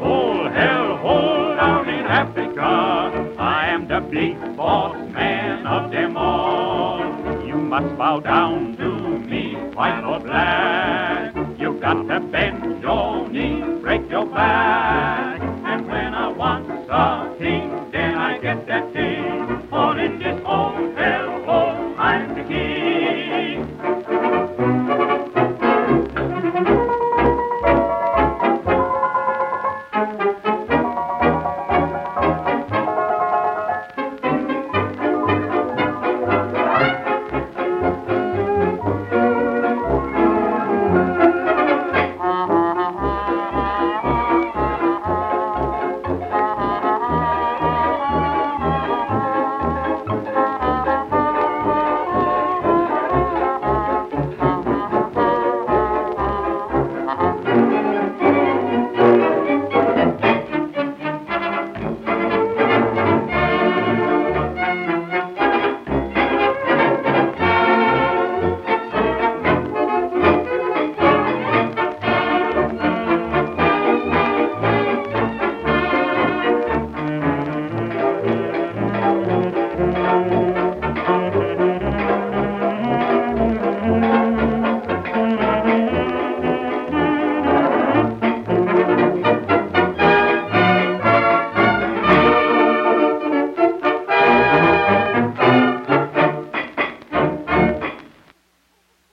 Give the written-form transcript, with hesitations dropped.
All hell, hold down in Africa. I am the big boss man of them all. You must bow down to me, white or black. You got to bend your knee, break your back.